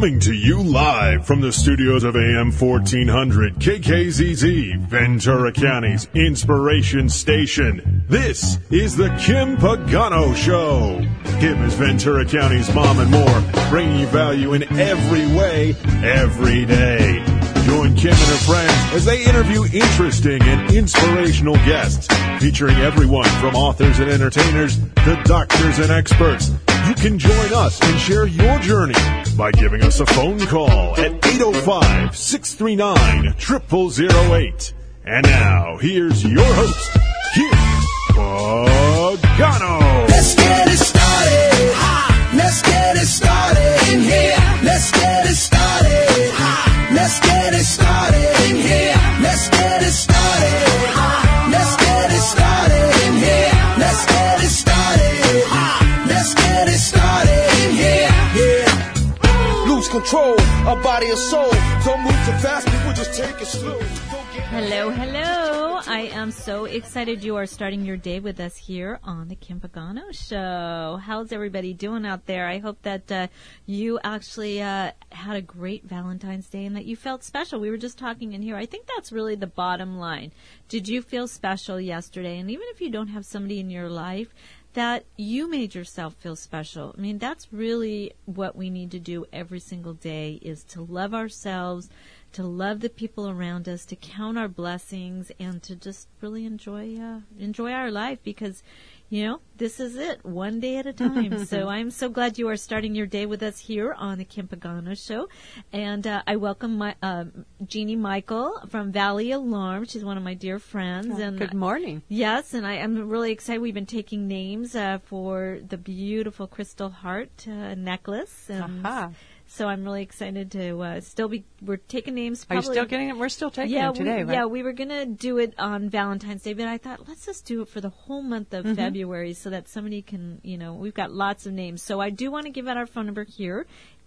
Coming to you live from the studios of AM 1400 KKZZ, Ventura County's Inspiration Station. This is the Kim Pagano Show. Kim is Ventura County's mom and more, bringing you value in every way, every day. Join Kim and her friends as they interview interesting and inspirational guests, featuring everyone from authors and entertainers to doctors and experts. You can join us and share your journey by giving us a phone call at 805-639-0008. And now, here's your host, Kim Pagano. Let's get it started. Let's get it started in here. Let's get it started. Let's get it started in here. Let's get it started. Let's get it started in here. Let's get it started. Let's get it started in here. Yeah. Lose control of body and soul. Don't move too fast, people just take it slow. Hello, hello. I am so excited you are starting your day with us here on the Kim Pagano Show. How's everybody doing out there? I hope that you actually had a great Valentine's Day and that you felt special. We were just talking in here. I think that's really the bottom line. Did you feel special yesterday? And even if you don't have somebody in your life, that you made yourself feel special. I mean, that's really what we need to do every single day, is to love ourselves, to love the people around us, to count our blessings, and to just really enjoy our life, because, you know, this is it, one day at a time. So I'm so glad you are starting your day with us here on the Kim Pagano Show. And I welcome my Jeannie Michael from Valley Alarm. She's one of my dear friends. Oh, and good morning. Yes, and I'm really excited. We've been taking names for the beautiful Crystal Heart necklace. So I'm really excited to we're taking names. Are you still getting it? We're still taking it today, right? Yeah, we were going to do it on Valentine's Day, but I thought, let's just do it for the whole month of February so that somebody can, we've got lots of names. So I do want to give out our phone number here,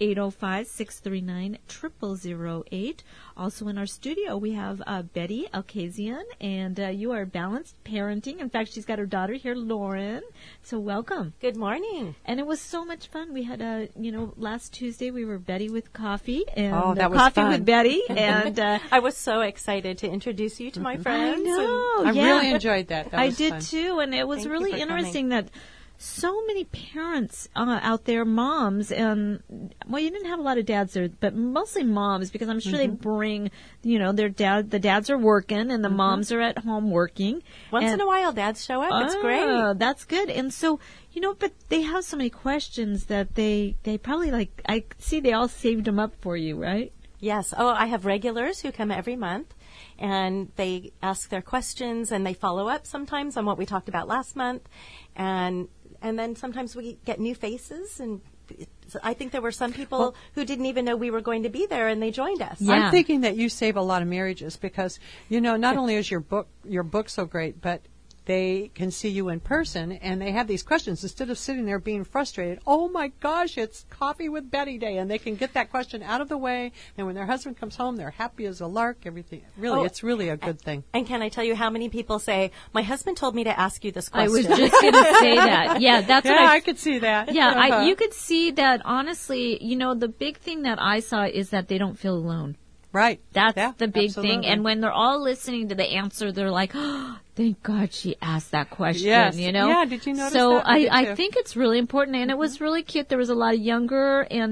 805-639-0008. Also in our studio, we have Betty Alkazian, and you are Balanced Parenting. In fact, she's got her daughter here, Lauren. So welcome. Good morning. And it was so much fun. We had last Tuesday we were Betty with Coffee, and that was Coffee fun. with Betty. And I was so excited to introduce you to my friends. I know. I really enjoyed that. I did too, and it was Thank really you for interesting that so many parents out there, moms, and you didn't have a lot of dads there, but mostly moms, because I'm sure they bring, their the dads are working and the moms are at home working. Once in a while, dads show up. It's great. That's good. And so, but they have so many questions that they probably I see they all saved them up for you, right? Yes. Oh, I have regulars who come every month, and they ask their questions, and they follow up sometimes on what we talked about last month, and then sometimes we get new faces, and I think there were some people who didn't even know we were going to be there, and they joined us. Yeah. I'm thinking that you save a lot of marriages because, not only is your book so great, but they can see you in person, and they have these questions instead of sitting there being frustrated. Oh my gosh, it's Coffee with Betty Day, and they can get that question out of the way. And when their husband comes home, they're happy as a lark. Everything really, it's really a good thing. And can I tell you how many people say, "My husband told me to ask you this question"? I was just going to say that. Yeah, that's what I could see that. Yeah, you could see that. Honestly, the big thing that I saw is that they don't feel alone. Right. That's the big absolutely. thing. And when they're all listening to the answer, they're like, oh, thank God she asked that question, Yes. Yeah, did you notice so that? I think it's really important, and it was really cute. There was a lot of younger, and,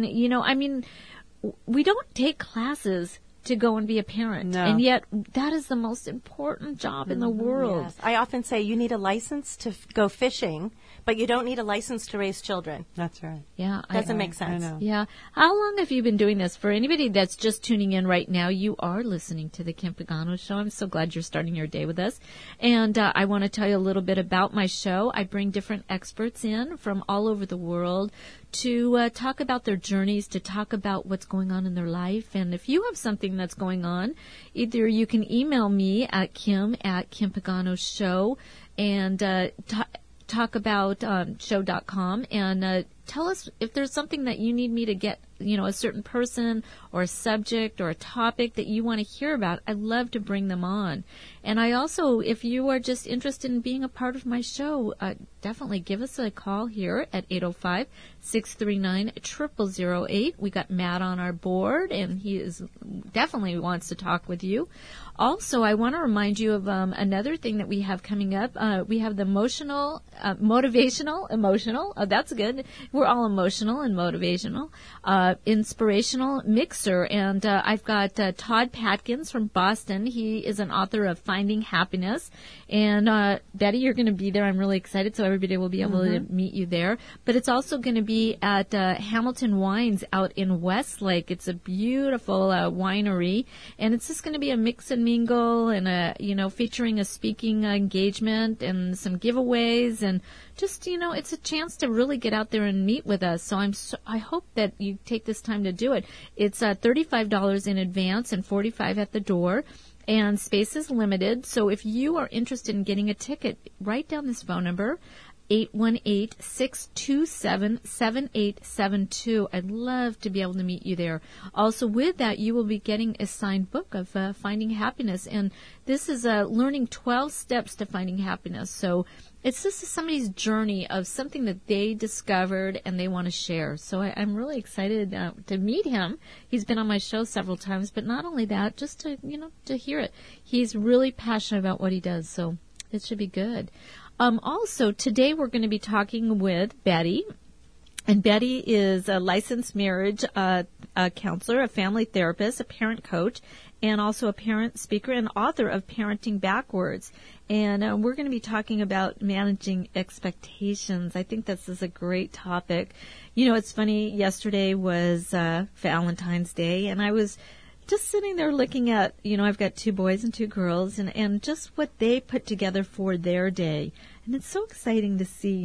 we don't take classes to go and be a parent. No. And yet that is the most important job in the world. Yes. I often say you need a license to go fishing, but you don't need a license to raise children. That's right. Yeah. Doesn't make sense. I know. Yeah. How long have you been doing this? For anybody that's just tuning in right now, you are listening to the Kim Pagano Show. I'm so glad you're starting your day with us. And I want to tell you a little bit about my show. I bring different experts in from all over the world to talk about their journeys, to talk about what's going on in their life. And if you have something that's going on, either you can email me at kim@kimpaganoshow and talk about show.com and tell us if there's something that you need me to get a certain person or a subject or a topic that you want to hear about, I love to bring them on. And I also, if you are just interested in being a part of my show, definitely give us a call here at 805-639-0008. We got Matt on our board, and he definitely wants to talk with you. Also, I want to remind you of another thing that we have coming up. We have the emotional. Oh, that's good. We're all emotional and motivational. Inspirational mixer. And I've got Todd Patkins from Boston. He is an author of Finding Happiness. And Betty, you're going to be there. I'm really excited, so everybody will be able to meet you there. But it's also going to be at Hamilton Wines out in Westlake. It's a beautiful winery. And it's just going to be a mix and mingle and featuring a speaking engagement and some giveaways, and just it's a chance to really get out there and meet with us. So I hope that you take this time to do it. It's $35 in advance and $45 at the door, and space is limited. So if you are interested in getting a ticket, write down this phone number, 818-627-7872. I'd love to be able to meet you there. Also, with that, you will be getting a signed book of Finding Happiness. And this is learning 12 steps to finding happiness. So it's just somebody's journey of something that they discovered and they want to share. So I'm really excited to meet him. He's been on my show several times, but not only that, just to hear it. He's really passionate about what he does, so it should be good. Also, today we're going to be talking with Betty. And Betty is a licensed marriage counselor, a family therapist, a parent coach, and also a parent speaker and author of Parenting Backwards. And we're going to be talking about managing expectations. I think this is a great topic. It's funny, yesterday was Valentine's Day, and I was just sitting there looking at, I've got 2 boys and 2 girls, and just what they put together for their day. And it's so exciting to see,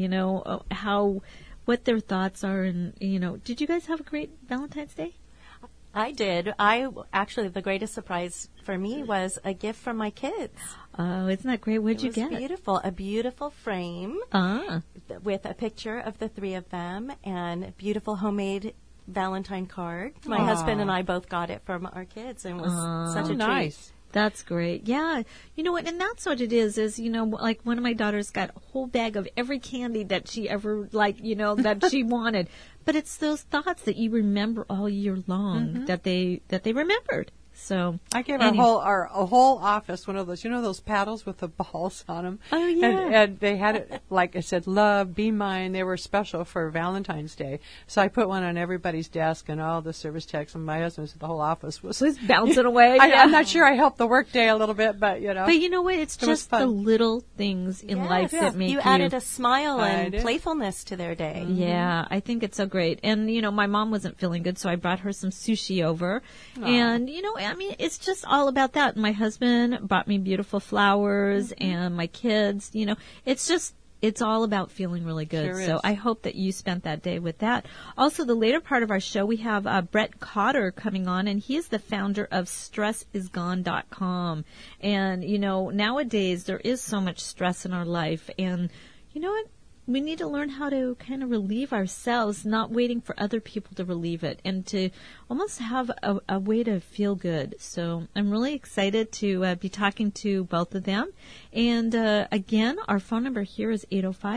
what their thoughts are. And, did you guys have a great Valentine's Day? I did. The greatest surprise for me was a gift from my kids. Oh, isn't that great? What'd you get? It was beautiful. A beautiful frame with a picture of the 3 of them and a beautiful homemade Valentine card. My husband and I both got it from our kids, and it was such a nice treat. That's great. Yeah. You know what? And that's what it is, like one of my daughters got a whole bag of every candy that she ever, that she wanted. But it's those thoughts that you remember all year long that they remembered. So I gave a whole office one of those, those paddles with the balls on them. Oh, yeah. And they had it, like I said, love, be mine. They were special for Valentine's Day. So I put one on everybody's desk, and all the service techs, and my husband said the whole office was bouncing away. I'm not sure I helped the work day a little bit, but But you know what? It's just the little things in life that make you added a smile and playfulness to their day. Yeah, I think it's so great. And, my mom wasn't feeling good, so I brought her some sushi over. And, it's just all about that. My husband brought me beautiful flowers, and my kids, it's all about feeling really good. Sure so is. I hope that you spent that day with that. Also, the later part of our show, we have Brett Cotter coming on, and he is the founder of StressIsGone.com. And, nowadays there is so much stress in our life, and you know what? We need to learn how to kind of relieve ourselves, not waiting for other people to relieve it, and to almost have a way to feel good. So I'm really excited to be talking to both of them. And again, our phone number here is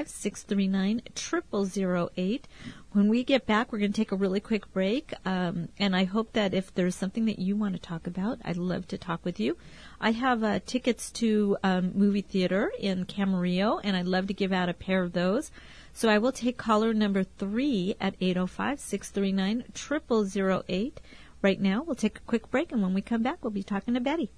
805-639-0008. When we get back, we're going to take a really quick break. And I hope that if there's something that you want to talk about, I'd love to talk with you. I have tickets to movie theater in Camarillo, and I'd love to give out a pair of those. So I will take caller number 3 at 805-639-0008. Right now, we'll take a quick break, and when we come back, we'll be talking to Betty.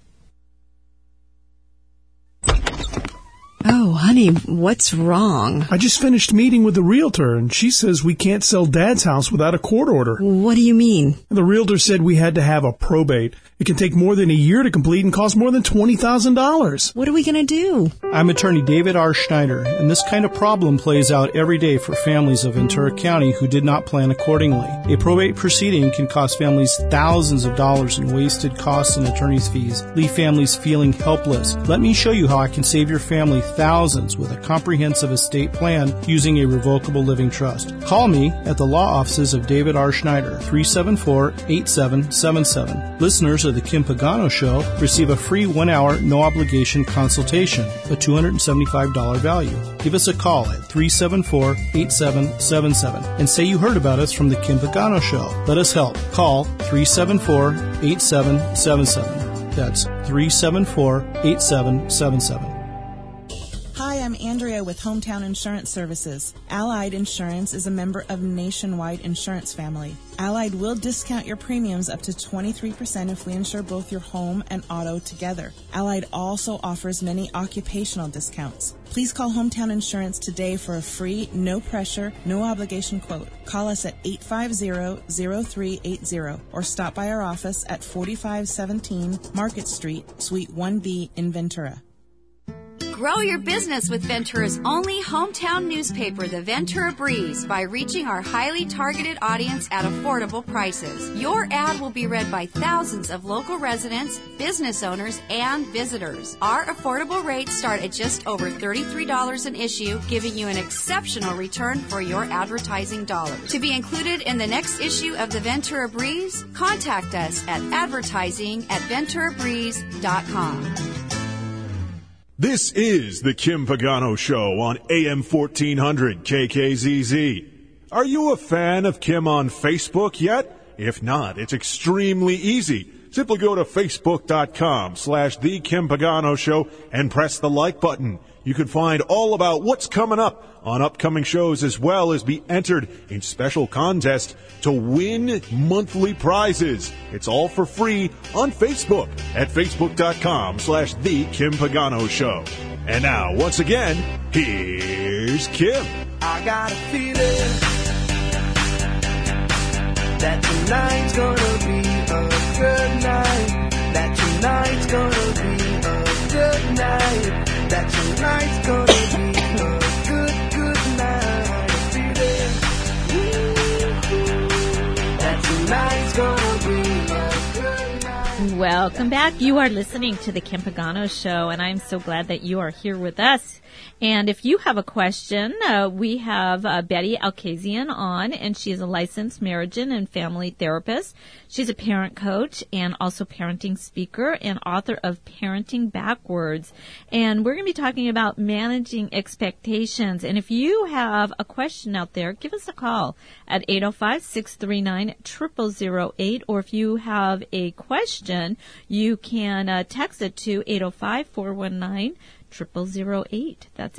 Oh, honey, what's wrong? I just finished meeting with the realtor, and she says we can't sell Dad's house without a court order. What do you mean? The realtor said we had to have a probate. It can take more than a year to complete and cost more than $20,000. What are we going to do? I'm attorney David R. Schneider, and this kind of problem plays out every day for families of Ventura County who did not plan accordingly. A probate proceeding can cost families thousands of dollars in wasted costs and attorney's fees, leave families feeling helpless. Let me show you how I can save your family thousands with a comprehensive estate plan using a revocable living trust. Call me at the law offices of David R. Schneider, 374-8777. Listeners of the Kim Pagano Show receive a free 1-hour, no-obligation consultation, a $275 value. Give us a call at 374-8777 and say you heard about us from the Kim Pagano Show. Let us help. Call 374-8777. That's 374-8777. Hi, I'm Andrea with Hometown Insurance Services. Allied Insurance is a member of Nationwide Insurance Family. Allied will discount your premiums up to 23% if we insure both your home and auto together. Allied also offers many occupational discounts. Please call Hometown Insurance today for a free, no-pressure, no-obligation quote. Call us at 850-0380 or stop by our office at 4517 Market Street, Suite 1B in Ventura. Grow your business with Ventura's only hometown newspaper, the Ventura Breeze, by reaching our highly targeted audience at affordable prices. Your ad will be read by thousands of local residents, business owners, and visitors. Our affordable rates start at just over $33 an issue, giving you an exceptional return for your advertising dollars. To be included in the next issue of the Ventura Breeze, contact us at advertising@venturabreeze.com. This is the Kim Pagano Show on AM 1400 KKZZ. Are you a fan of Kim on Facebook yet? If not, it's extremely easy. Simply go to facebook.com/The Kim Pagano Show and press the like button. You can find all about what's coming up on upcoming shows, as well as be entered in special contests to win monthly prizes. It's all for free on Facebook at facebook.com/The Kim Pagano Show. And now, once again, here's Kim. I got a feeling that tonight's gonna be a good night. That tonight's gonna be a good night. That tonight's gonna be a good night. Feeling, that tonight's gonna be a good night. Welcome back. You are listening to the Kim Pagano Show, and I'm so glad that you are here with us. And if you have a question, we have Betty Alkazian on, and she is a licensed marriage and family therapist. She's a parent coach and also parenting speaker and author of Parenting Backwards. And we're going to be talking about managing expectations. And if you have a question out there, give us a call at 805-639-0008. Or if you have a question, you can text it to 805-419-0008. 0008. That's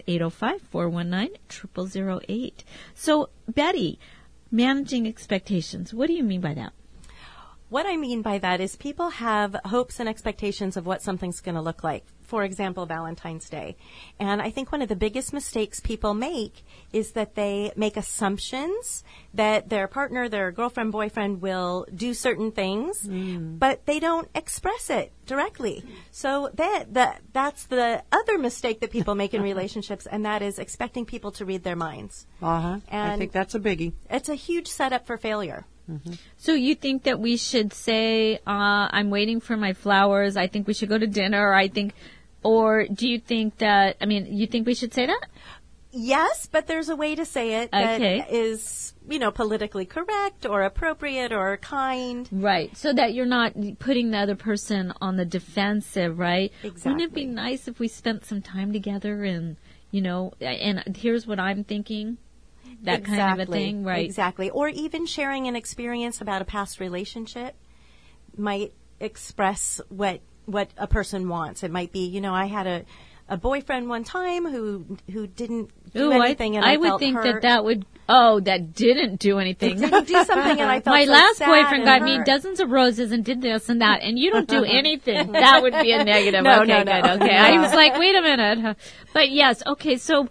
805-419-0008. So, Betty, managing expectations, what do you mean by that? What I mean by that is people have hopes and expectations of what something's going to look like. For example, Valentine's Day. And I think one of the biggest mistakes people make is that they make assumptions that their partner, their girlfriend, boyfriend will do certain things, but they don't express it directly. So that's the other mistake that people make in relationships, and that is expecting people to read their minds. I And think that's a biggie. it's a huge setup for failure. So you think that we should say, I'm waiting for my flowers, I think we should go to dinner, or do you think that, you think we should say that? Yes, but there's a way to say it that is, politically correct or appropriate or kind. Right, so that you're not putting the other person on the defensive, right? Exactly. Wouldn't it be nice if we spent some time together and, and here's what I'm thinking? That kind of a thing, right? Exactly. Or even sharing an experience about a past relationship might express what a person wants. It might be, I had a boyfriend one time who didn't do anything, and I would felt think hurt. that didn't do anything. Didn't do something, and I felt My so last sad boyfriend and got me hurt. dozens of roses and did this and that, and you don't do anything. That would be a negative. No, okay, no. good. Okay, I was like, wait a minute. But yes, okay. So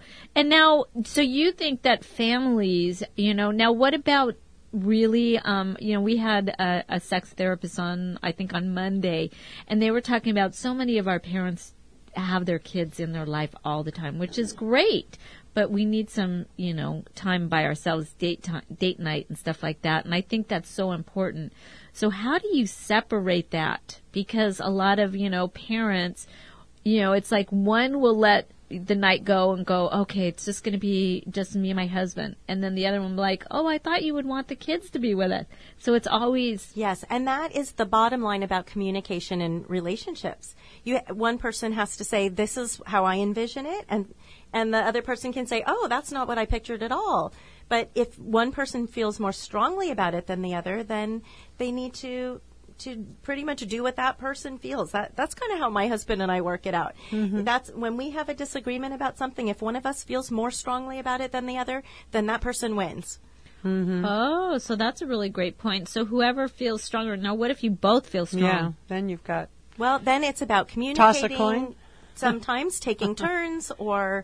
you think that families, now what about really, we had a sex therapist on Monday, and they were talking about so many of our parents have their kids in their life all the time, which is great. But we need some, time by ourselves, date night and stuff like that. And I think that's so important. So how do you separate that? Because a lot of, parents, it's like one will let the night go, okay, it's just going to be just me and my husband. And then the other one like, oh, I thought you would want the kids to be with us. So it's always... Yes, and that is the bottom line about communication in relationships. One person has to say, this is how I envision it, and the other person can say, oh, that's not what I pictured at all. But if one person feels more strongly about it than the other, then they need to pretty much do what that person feels. That's kind of how my husband and I work it out. Mm-hmm. That's when we have a disagreement about something, if one of us feels more strongly about it than the other, then that person wins. Mm-hmm. Oh, so that's a really great point. So whoever feels stronger. Now, what if you both feel strong? Yeah, then you've got... Well, then it's about communicating. Toss a coin. Sometimes taking turns or...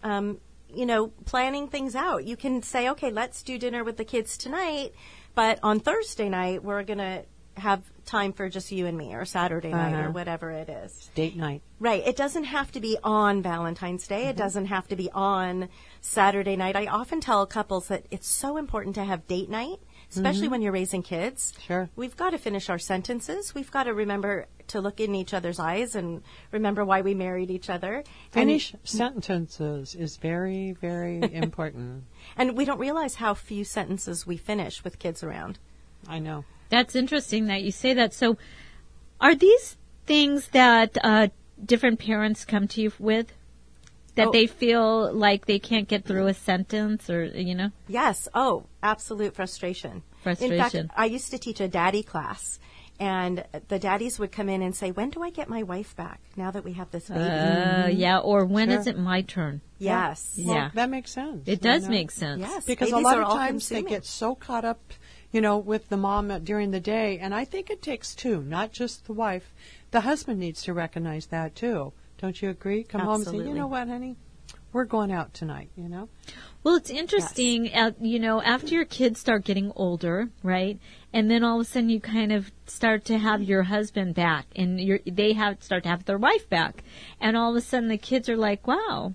Yeah. Planning things out. You can say, okay, let's do dinner with the kids tonight, but on Thursday night, we're going to have time for just you and me, or Saturday night, or whatever it is. Date night. Right. It doesn't have to be on Valentine's Day. Mm-hmm. It doesn't have to be on Saturday night. I often tell couples that it's so important to have date night, especially when you're raising kids. Sure. We've got to finish our sentences. We've got to remember to look in each other's eyes and remember why we married each other. Finish sentences is very, very important. And we don't realize how few sentences we finish with kids around. I know. That's interesting that you say that. So are these things that different parents come to you with? That they feel like they can't get through a sentence or, Yes. Oh, absolute frustration. Frustration. In fact, I used to teach a daddy class, and the daddies would come in and say, when do I get my wife back now that we have this baby? Yeah, or when is it my turn? Yes. Yeah. Well, that makes sense. It does make sense. Yes. Because a lot of times they get so caught up, with the mom during the day, and I think it takes two, not just the wife. The husband needs to recognize that, too. Don't you agree? Come home and say, you know what, honey? We're going out tonight, Well, it's interesting, after your kids start getting older, right? And then all of a sudden you kind of start to have your husband back and they start to have their wife back. And all of a sudden the kids are like, wow,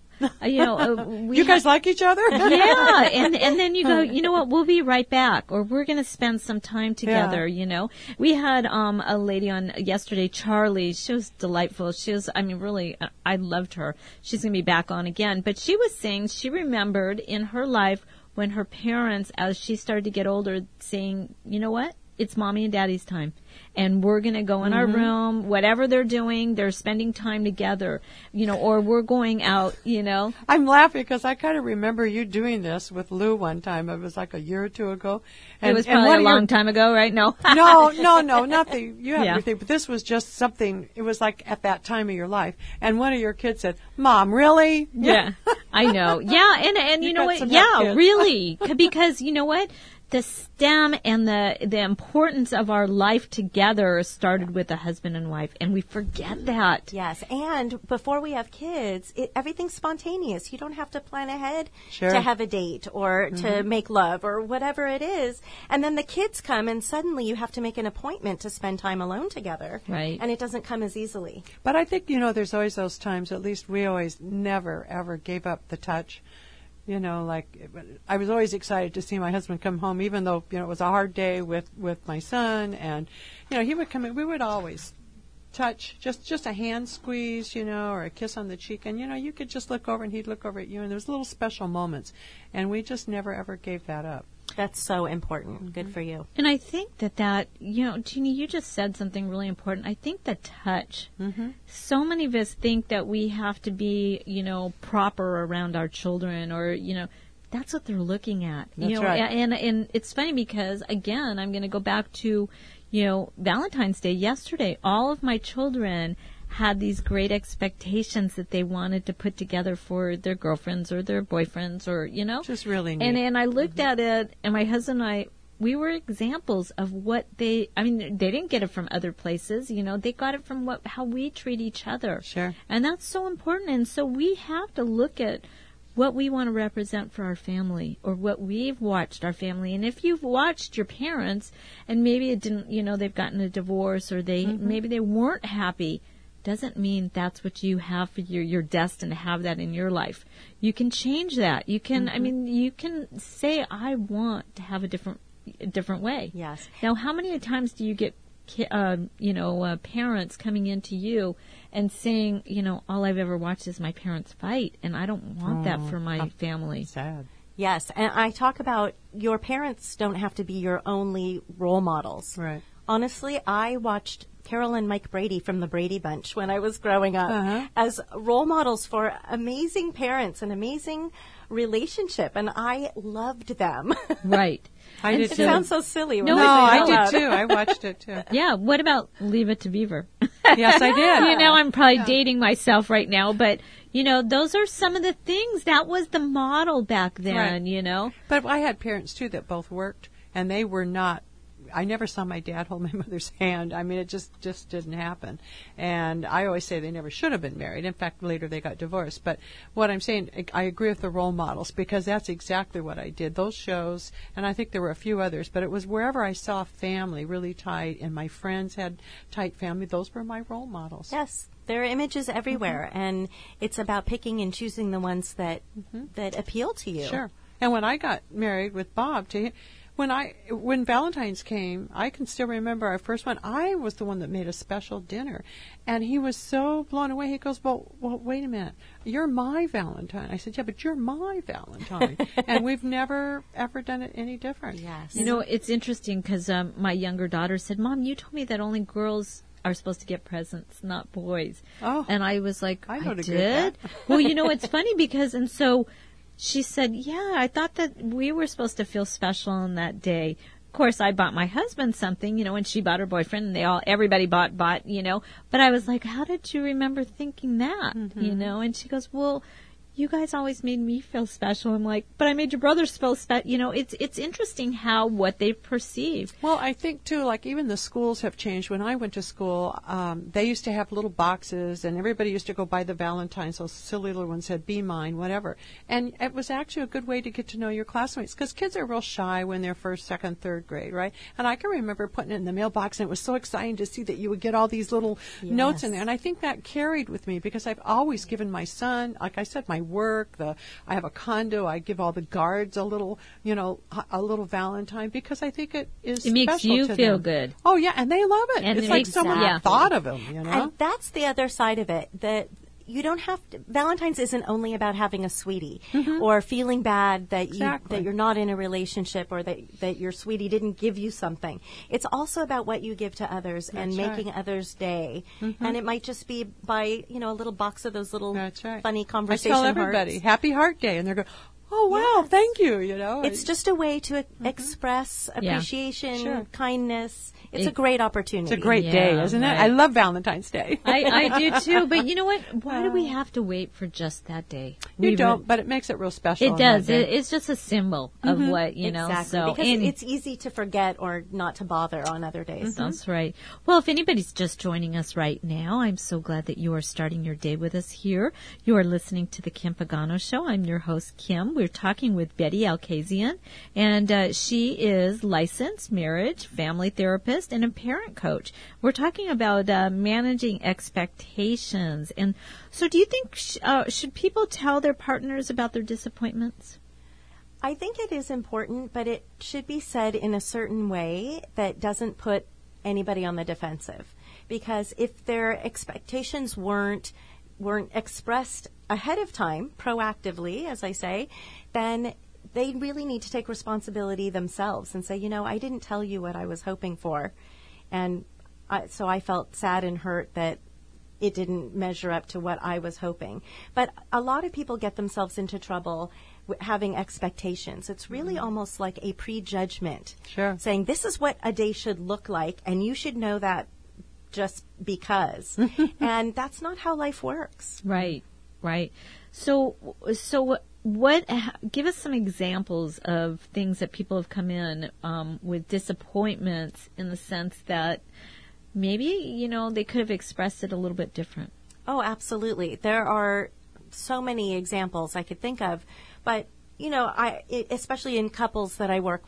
you guys like each other? Yeah. And then you go, you know what, we'll be right back, or we're going to spend some time together, We had a lady on yesterday, Charlie. She was delightful. Really, I loved her. She's going to be back on again. But she was saying she remembered in her life when her parents, as she started to get older, saying, you know what? It's mommy and daddy's time. And we're going to go in our room, whatever they're doing, they're spending time together, or we're going out, I'm laughing because I kind of remember you doing this with Lou one time. It was like a year or two ago. And, it was probably a long time ago, right? No. No, nothing. You have everything. But this was just something, it was like at that time of your life. And one of your kids said, Mom, really? Yeah, I know. Yeah, and you know what? Yeah, really. Because you know what? The stem and the importance of our life together started with a husband and wife, and we forget that. Yes, and before we have kids, everything's spontaneous. You don't have to plan ahead Sure. to have a date or to make love or whatever it is. And then the kids come, and suddenly you have to make an appointment to spend time alone together. Right. And it doesn't come as easily. But I think, there's always those times, at least we always never, ever gave up the touch. I was always excited to see my husband come home, even though, it was a hard day with my son. And, he would come in. We would always touch, just a hand squeeze, or a kiss on the cheek. And, you could just look over and he'd look over at you. And there was little special moments. And we just never, ever gave that up. That's so important. Good for you. And I think that, Jeannie, you just said something really important. I think the touch. So many of us think that we have to be, proper around our children or, that's what they're looking at. That's right. And it's funny because, again, I'm going to go back to, Valentine's Day yesterday. All of my children had these great expectations that they wanted to put together for their girlfriends or their boyfriends or, Just really neat. And I looked at it, and my husband and I, we were examples of what they didn't get it from other places, they got it from how we treat each other. Sure. And that's so important. And so we have to look at what we want to represent for our family or what we've watched our family. And if you've watched your parents and maybe it didn't, they've gotten a divorce or maybe they weren't happy, doesn't mean that's what you have for you're destined to have that in your life. You can change that. You can, you can say, I want to have a different way. Yes. Now, how many times do you get parents coming into you and saying, all I've ever watched is my parents fight, and I don't want that for my family. Sad. Yes, and I talk about your parents don't have to be your only role models. Right. Honestly, I watched Carol and Mike Brady from the Brady Bunch when I was growing up as role models for amazing parents and amazing relationship, and I loved them. Right. I did It too. sounds so silly. No, when I say it out I did loud. too. I watched it too. Yeah. What about Leave It to Beaver? Yes, I did. I'm probably dating myself right now, but those are some of the things that was the model back then. Right. But I had parents too that both worked, and they were not. I never saw my dad hold my mother's hand. I mean, it just didn't happen. And I always say they never should have been married. In fact, later they got divorced. But what I'm saying, I agree with the role models, because that's exactly what I did. Those shows, and I think there were a few others, but it was wherever I saw family really tight and my friends had tight family, those were my role models. Yes, there are images everywhere, and it's about picking and choosing the ones that appeal to you. Sure. And when I got married with Bob, when Valentine's came, I can still remember our first one. I was the one that made a special dinner, and he was so blown away. He goes, well, wait a minute. You're my Valentine. I said, yeah, but you're my Valentine. And we've never, ever done it any different. Yes. It's interesting because my younger daughter said, Mom, you told me that only girls are supposed to get presents, not boys. Oh. And I was like, I I don't agree did? with that. Well, it's funny because, and so she said, yeah, I thought that we were supposed to feel special on that day. Of course, I bought my husband something, and she bought her boyfriend, and everybody bought, but I was like, how did you remember thinking that, And she goes, well, you guys always made me feel special. I'm like, but I made your brothers feel special. It's interesting how what they perceive. Well, I think, too, like even the schools have changed. When I went to school, they used to have little boxes, and everybody used to go buy the Valentines. Those silly little ones said, be mine, whatever. And it was actually a good way to get to know your classmates, because kids are real shy when they're first, second, third grade, right? And I can remember putting it in the mailbox, and it was so exciting to see that you would get all these little notes in there. And I think that carried with me, because I've always given my son, like I said, my work, I have a condo, I give all the guards a little Valentine, because I think it is It makes special you to feel them. good. Oh yeah, and they love it. And it's it like makes- someone yeah. thought of them, And that's the other side of it, that you don't have to, Valentine's isn't only about having a sweetie or feeling bad that Exactly. that you're not in a relationship, or that your sweetie didn't give you something. It's also about what you give to others and That's making right. others' day. And it might just be by, a little box of those little That's right. funny I conversation tell everybody, hearts. Happy Heart Day, and they're going, oh wow, Yes. thank you. It's just a way to express appreciation, Sure. kindness. It's a great opportunity. It's a great day, Yeah, isn't it? right. I love Valentine's Day. I do too, but you know what? Why do we have to wait for just that day? You don't, but it makes it real special. It on does. that day. It's just a symbol of what, Exactly. so. Because and- it's easy to forget or not to bother on other days. That's right. Well, if anybody's just joining us right now, I'm so glad that you are starting your day with us here. You are listening to the Kim Pagano Show. I'm your host, Kim. We're talking with Betty Alkazian, and she is licensed marriage, family therapist, and a parent coach. We're talking about managing expectations. And so do you think should people tell their partners about their disappointments? I think it is important, but it should be said in a certain way that doesn't put anybody on the defensive. Because if their expectations weren't expressed ahead of time, proactively, as I say, then they really need to take responsibility themselves and say, I didn't tell you what I was hoping for. And so I felt sad and hurt that it didn't measure up to what I was hoping. But a lot of people get themselves into trouble having expectations. It's really almost like a prejudgment. Sure. Saying this is what a day should look like, and you should know that just because. And that's not how life works. Right. So what? Give us some examples of things that people have come in with disappointments, in the sense that maybe they could have expressed it a little bit different. Oh, absolutely. There are so many examples I could think of, but especially in couples that I work with,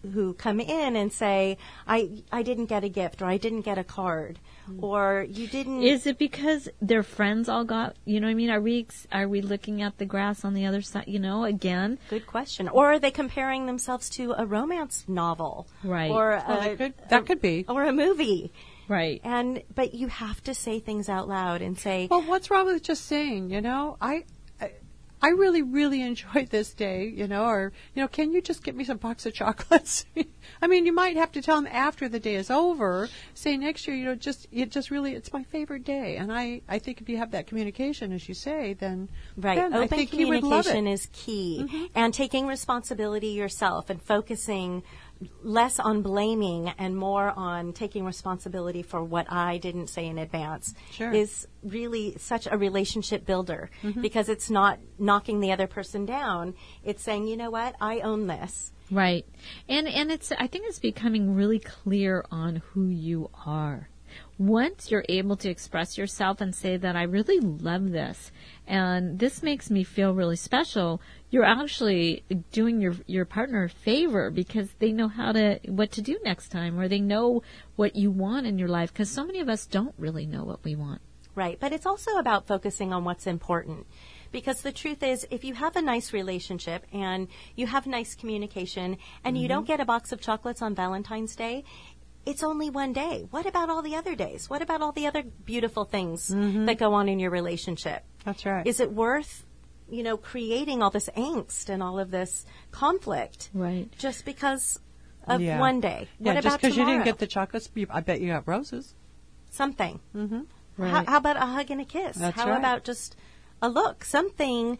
who come in and say, I didn't get a gift, or I didn't get a card, or you didn't. Is it because their friends all got, you know what I mean? Are we looking at the grass on the other side, again? Good question. Or are they comparing themselves to a romance novel? Right. Or that could be. Or a movie. Right. But you have to say things out loud and say, well, what's wrong with just saying, I really, really enjoyed this day, or, can you just get me some box of chocolates? I mean, you might have to tell them after the day is over, say next year, it's my favorite day. And I think if you have that communication, as you say, then, right. Then Open I think he would love communication it. is key. And taking responsibility yourself and focusing less on blaming and more on taking responsibility for what I didn't say in advance is really such a relationship builder, because it's not knocking the other person down. It's saying, you know what, I own this. Right. And I think it's becoming really clear on who you are. Once you're able to express yourself and say that I really love this and this makes me feel really special, you're actually doing your partner a favor, because they know what to do next time, or they know what you want in your life, because so many of us don't really know what we want. Right. But it's also about focusing on what's important. Because the truth is, if you have a nice relationship and you have nice communication and you don't get a box of chocolates on Valentine's Day, it's only one day. What about all the other days? What about all the other beautiful things that go on in your relationship? That's right. Is it worth, creating all this angst and all of this conflict? Right. Just because of one day? What about just because you didn't tomorrow? get the chocolates, I bet you got roses. Something. Right. How about a hug and a kiss? That's How right. about just a look? Something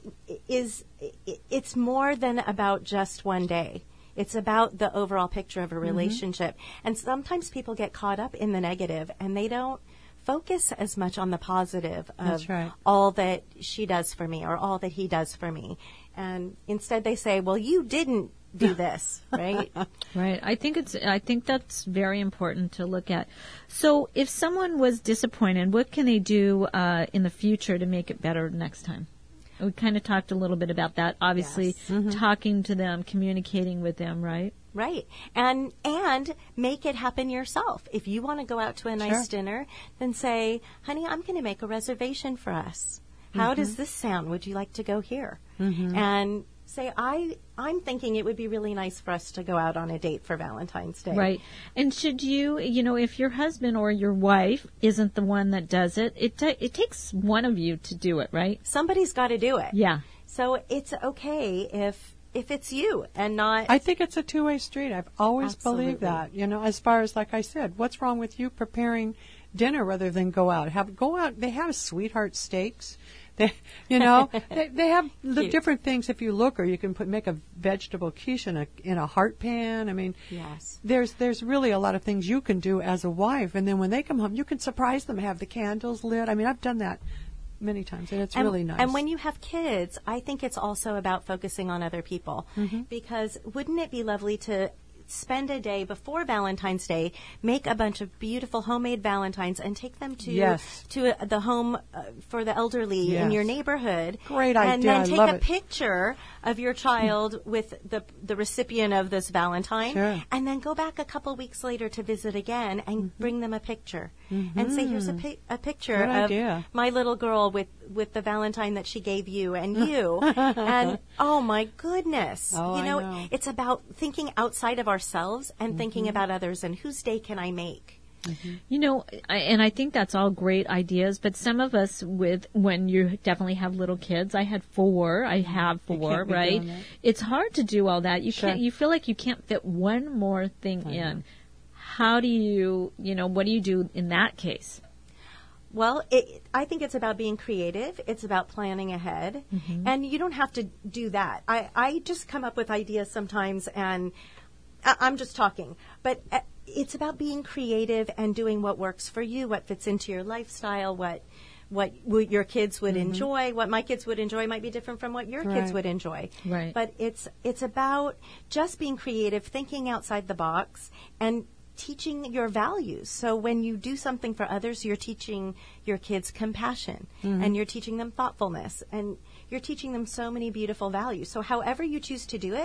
it's more than about just one day. It's about the overall picture of a relationship. And sometimes people get caught up in the negative and they don't focus as much on the positive of all that she does for me or all that he does for me. And instead they say, well, you didn't do this, right? Right. I think that's very important to look at. So if someone was disappointed, what can they do in the future to make it better next time? We kind of talked a little bit about that. Obviously, talking to them, communicating with them, right? Right. And make it happen yourself. If you want to go out to a nice dinner, then say, honey, I'm going to make a reservation for us. How does this sound? Would you like to go here? And say, I'm thinking it would be really nice for us to go out on a date for Valentine's Day. Right. And should you, if your husband or your wife isn't the one that does it, it takes one of you to do it, right? Somebody's got to do it. Yeah. So it's okay if it's you and not... I think it's a two-way street. I've always believed that. As far as, like I said, what's wrong with you preparing dinner rather than go out? They have sweetheart steaks. They have the different things. If you look, or you can make a vegetable quiche in a heart pan. I mean, yes. There's really a lot of things you can do as a wife, and then when they come home, you can surprise them, have the candles lit. I mean, I've done that many times, and it's really nice. And when you have kids, I think it's also about focusing on other people, because wouldn't it be lovely to spend a day before Valentine's Day, make a bunch of beautiful homemade Valentines, and take them to the home for the elderly in your neighborhood. Great idea. And then I take love a it. picture of your child with the recipient of this Valentine, and then go back a couple weeks later to visit again and bring them a picture and say, here's a picture of my little girl with the Valentine that she gave you and you. And oh my goodness, I know. it's about thinking outside of ourselves and thinking about others and whose day can I make. And I think that's all great ideas, but some of us when you definitely have little kids, I have four, right? It's hard to do all that. You feel like you can't fit one more thing in. How do you, what do you do in that case? Well, I think it's about being creative. It's about planning ahead. And you don't have to do that. I just come up with ideas sometimes, and I'm just talking. But it's about being creative and doing what works for you, what fits into your lifestyle, what your kids would enjoy. What my kids would enjoy might be different from what your kids would enjoy. Right. But it's about just being creative, thinking outside the box, and teaching your values. So when you do something for others, you're teaching your kids compassion, and you're teaching them thoughtfulness, and you're teaching them so many beautiful values. So however you choose to do it,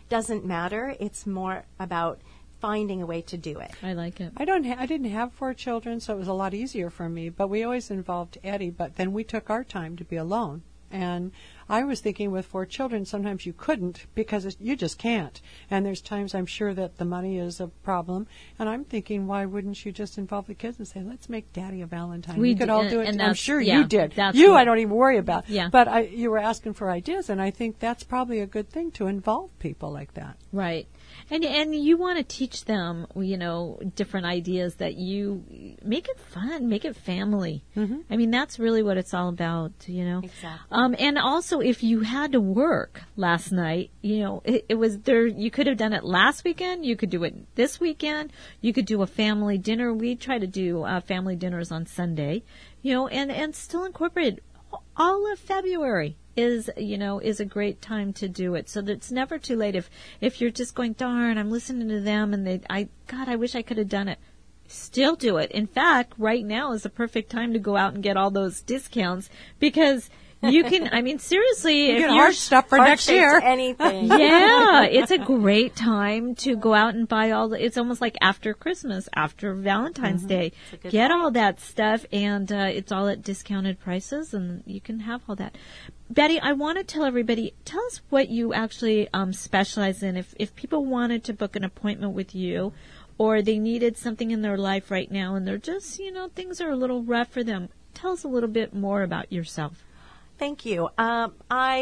doesn't matter. It's more about finding a way to do it. I like it. I didn't have 4 children, so it was a lot easier for me. But we always involved Eddie. But then we took our time to be alone. And I was thinking with 4 children, sometimes you couldn't because you just can't. And there's times I'm sure that the money is a problem. And I'm thinking, why wouldn't you just involve the kids and say, let's make Daddy a Valentine? We could all do it. And I'm sure you did. I don't even worry about. Yeah. But you were asking for ideas, and I think that's probably a good thing to involve people like that. Right. And you want to teach them, different ideas that you make it fun, make it family. Mm-hmm. I mean, that's really what it's all about, Exactly. And also, if you had to work last night, it was there. You could have done it last weekend. You could do it this weekend. You could do a family dinner. We try to do family dinners on Sunday, and still incorporate all of February. Is a great time to do it. So that it's never too late. If you're just going, darn, I'm listening to them and I wish I could have done it. Still do it. In fact, right now is the perfect time to go out and get all those discounts because you can, I mean, seriously. You get hard stuff for next year. Anything. Yeah, it's a great time to go out and buy it's almost like after Christmas, after Valentine's Day. Get all that stuff and it's all at discounted prices and you can have all that. Betty, I want to tell everybody, tell us what you actually specialize in. If people wanted to book an appointment with you or they needed something in their life right now and they're just, things are a little rough for them, tell us a little bit more about yourself. Thank you. I'm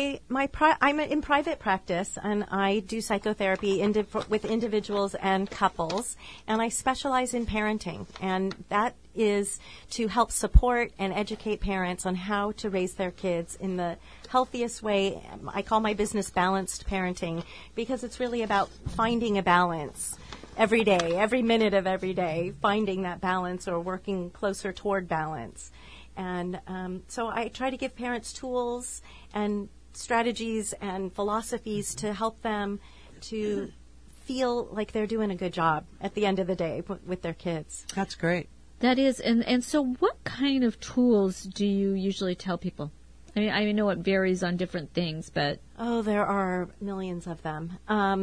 in private practice, and I do psychotherapy with individuals and couples, and I specialize in parenting, and that is to help support and educate parents on how to raise their kids in the healthiest way. I call my business balanced parenting because it's really about finding a balance every day, every minute of every day, finding that balance or working closer toward balance. And so I try to give parents tools and strategies and philosophies to help them to feel like they're doing a good job at the end of the day with their kids. That's great. That is. And so what kind of tools do you usually tell people? I mean, I know it varies on different things, but... Oh, there are millions of them.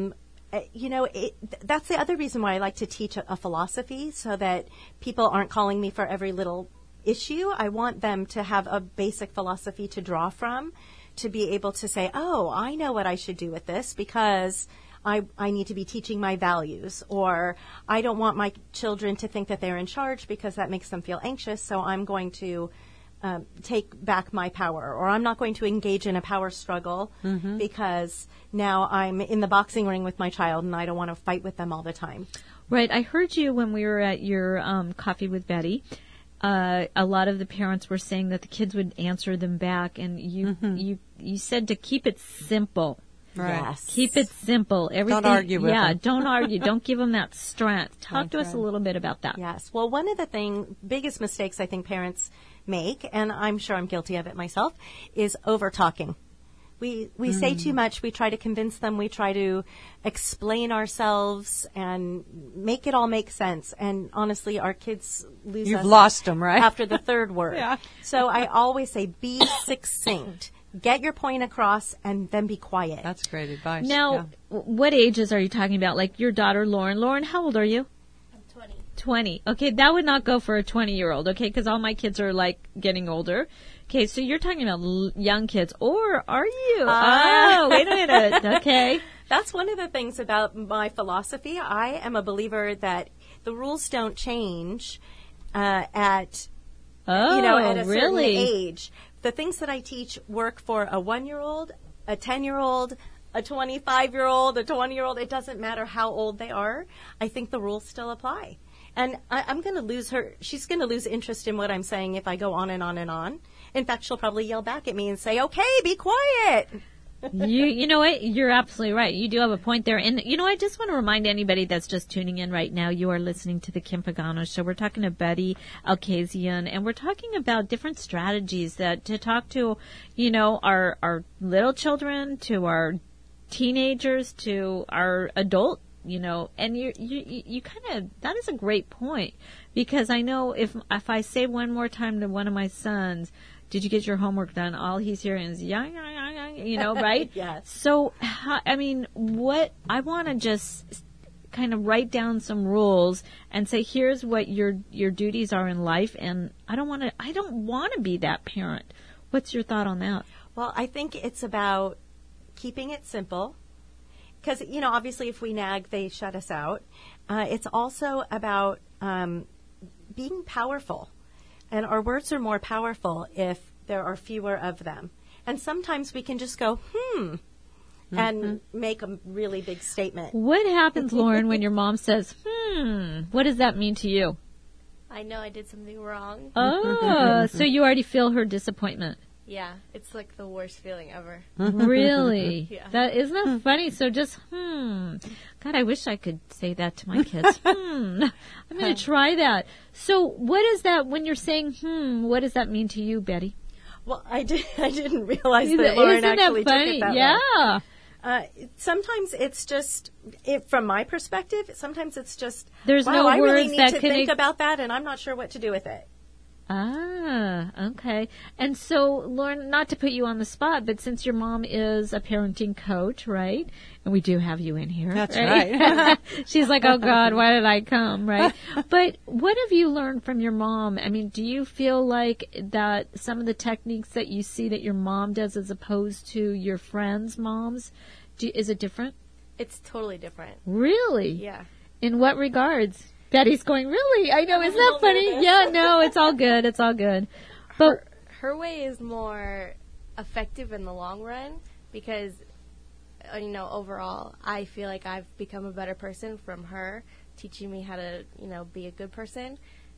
That's the other reason why I like to teach a philosophy so that people aren't calling me for every little issue. I want them to have a basic philosophy to draw from, to be able to say, oh, I know what I should do with this because I need to be teaching my values, or I don't want my children to think that they're in charge because that makes them feel anxious, so I'm going to take back my power, or I'm not going to engage in a power struggle because now I'm in the boxing ring with my child and I don't want to fight with them all the time. Right. I heard you when we were at your Coffee with Betty. A lot of the parents were saying that the kids would answer them back, and you said to keep it simple. Right. Yes. Keep it simple. Everything. Don't argue with them. Don't argue. Don't give them that strength. Talk to us a little bit about that. Yes. Well, one of the biggest mistakes I think parents make, and I'm sure I'm guilty of it myself, is over talking. We say too much. We try to convince them. We try to explain ourselves and make it all make sense. And honestly, our kids lose us. You've lost them, right? After the third word. Yeah. So I always say, be succinct. Get your point across and then be quiet. That's great advice. Now, what ages are you talking about? Like your daughter, Lauren. Lauren, how old are you? 20. Okay, that would not go for a 20-year-old, okay, because all my kids are, like, getting older. Okay, so you're talking about young kids, or are you? Oh, wait a minute. Okay. That's one of the things about my philosophy. I am a believer that the rules don't change at a certain age. The things that I teach work for a 1-year-old, a 10-year-old, a 25-year-old, a 20-year-old. It doesn't matter how old they are. I think the rules still apply. And I'm going to lose her. She's going to lose interest in what I'm saying if I go on and on and on. In fact, she'll probably yell back at me and say, okay, be quiet. You know what? You're absolutely right. You do have a point there. And, I just want to remind anybody that's just tuning in right now, you are listening to the Kim Pagano Show. We're talking to Betty Alkazian, and we're talking about different strategies that to talk to, our little children, to our teenagers, to our adult, and you kind of, that is a great point, because I know if I say one more time to one of my sons did you get your homework done? All he's hearing is, yeah, right? Yes. So, I mean, what I want to just kind of write down some rules and say, here's what your duties are in life, and I don't want to be that parent. What's your thought on that? Well, I think it's about keeping it simple, because, obviously if we nag, they shut us out. It's also about being powerful, and our words are more powerful if there are fewer of them. And sometimes we can just go, and make a really big statement. What happens, Lauren, when your mom says, what does that mean to you? I know I did something wrong. Oh, so you already feel her disappointment. Yeah, it's like the worst feeling ever. Really? Yeah. Isn't that funny? So just, God, I wish I could say that to my kids. I'm going to try that. So what is that, when you're saying, what does that mean to you, Betty? Well, I didn't realize that Lauren Isn't actually that funny? took it that Yeah. way. Sometimes it's just, from my perspective, sometimes it's just, There's no I really words need that to can think about that, and I'm not sure what to do with it. Ah, okay. And so, Lauren, not to put you on the spot, but since your mom is a parenting coach, right? And we do have you in here. That's right. She's like, oh God, why did I come, right? But what have you learned from your mom? I mean, do you feel like that some of the techniques that you see that your mom does as opposed to your friends' moms, is it different? It's totally different. Really? Yeah. In what regards? Betty's going, really? I know, isn't that funny? Yeah, no, it's all good. It's all good. But her way is more effective in the long run because, overall, I feel like I've become a better person from her teaching me how to, be a good person.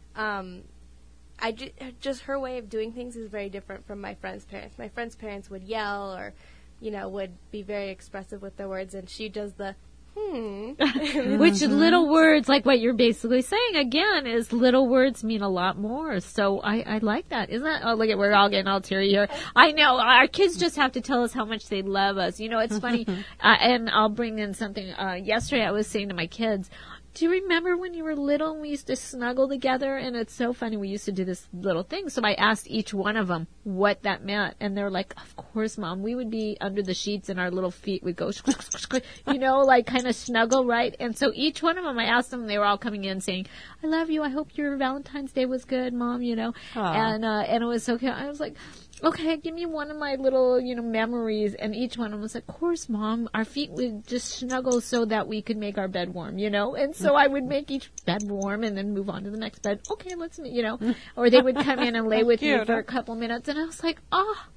Just her way of doing things is very different from my friends' parents. My friends' parents would yell or, would be very expressive with their words, and she does the which little words, like what you're basically saying again, is little words mean a lot more. So I like that. Isn't that? Oh, look at, we're all getting all teary here. I know our kids just have to tell us how much they love us. It's funny. And I'll bring in something. Yesterday I was saying to my kids, do you remember when you were little and we used to snuggle together? And it's so funny. We used to do this little thing. So I asked each one of them what that meant. And they're like, of course, Mom. We would be under the sheets and our little feet would go, like kind of snuggle, right? And so each one of them, I asked them, they were all coming in saying, I love you. I hope your Valentine's Day was good, Mom, And it was so cute. I was like, okay, give me one of my little, memories. And each one of them was like, of course, Mom, our feet would just snuggle so that we could make our bed warm, And so I would make each bed warm and then move on to the next bed. Okay, let's meet, Or they would come in and lay with me for a couple minutes. And I was like,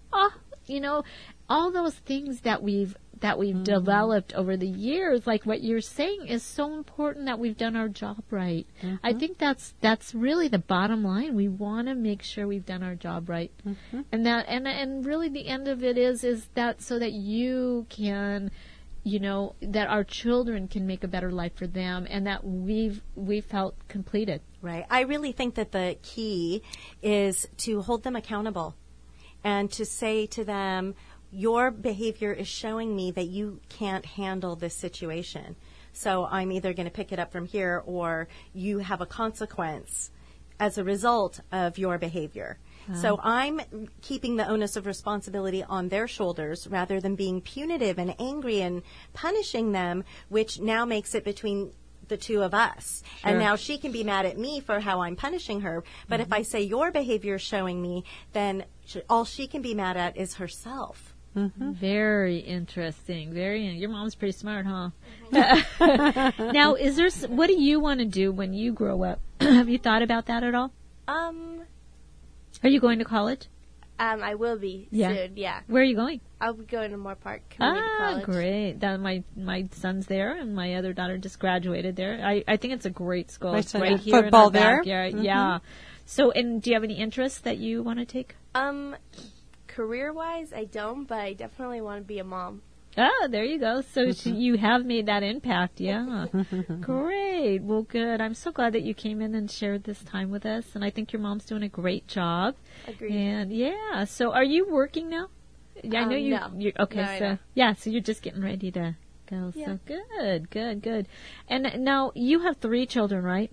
all those things that we've developed over the years, like what you're saying, is so important that we've done our job right. I think that's really the bottom line. We want to make sure we've done our job right, and that and really the end of it is that so that you can, that our children can make a better life for them, and that we felt completed. Right. I really think that the key is to hold them accountable, and to say to them, your behavior is showing me that you can't handle this situation. So I'm either going to pick it up from here, or you have a consequence as a result of your behavior. So I'm keeping the onus of responsibility on their shoulders rather than being punitive and angry and punishing them, which now makes it between the two of us. Sure. And now she can be mad at me for how I'm punishing her. But if I say your behavior is showing me, then all she can be mad at is herself. Very interesting. Your mom's pretty smart, huh? Now, what do you want to do when you grow up? Have you thought about that at all? Are you going to college? I will be soon, yeah. Where are you going? I'll be going to Moore Park Community College. Great. My son's there, and my other daughter just graduated there. I think it's a great school. My it's son right had here football in our there. backyard. Yeah. So, and do you have any interests that you want to take? Career-wise, I don't, but I definitely want to be a mom. Oh, there you go. So you have made that impact, yeah. Great. Well, good. I'm so glad that you came in and shared this time with us, and I think your mom's doing a great job. Agreed. And yeah. So, are you working now? I know you. No. Okay. No, So you're just getting ready to go. Yeah. So good. And now you have 3 children, right?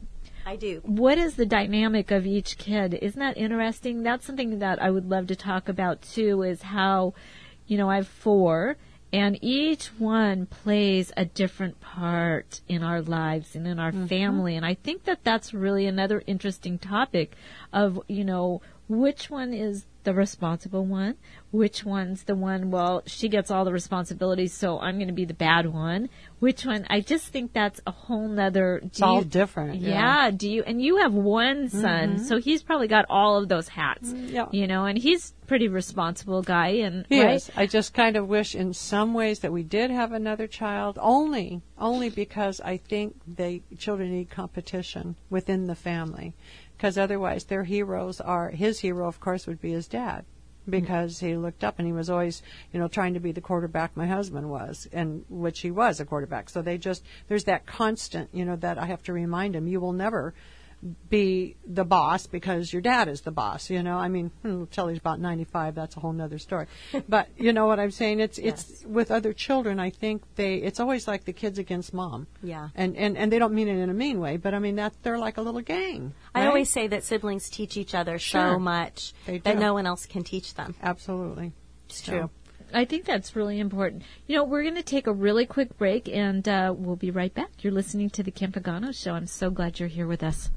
I do. What is the dynamic of each kid? Isn't that interesting? That's something that I would love to talk about too, is how, I have 4, and each one plays a different part in our lives and in our family. And I think that that's really another interesting topic of, which one is the responsible one, which one's the one, well, she gets all the responsibilities, so I'm going to be the bad one. Which one? I just think that's a whole nother... It's all different. Yeah. And you have one son, so he's probably got all of those hats, and he's a pretty responsible guy. And he right? is. I just kind of wish in some ways that we did have another child, only because I think children need competition within the family. Because otherwise their heroes his hero, of course, would be his dad. Because he looked up and he was always, trying to be the quarterback my husband was, and which he was a quarterback. So there's that constant, that I have to remind him, you will never be the boss because your dad is the boss, until he's about 95, that's a whole nother story. But you know what I'm saying? It's with other children, I think it's always like the kids against mom. Yeah. And they don't mean it in a mean way, but I mean they're like a little gang. Right? I always say that siblings teach each other so much that no one else can teach them. Absolutely. It's true. I think that's really important. We're going to take a really quick break, and we'll be right back. You're listening to the Kim Pagano Show. I'm so glad you're here with us.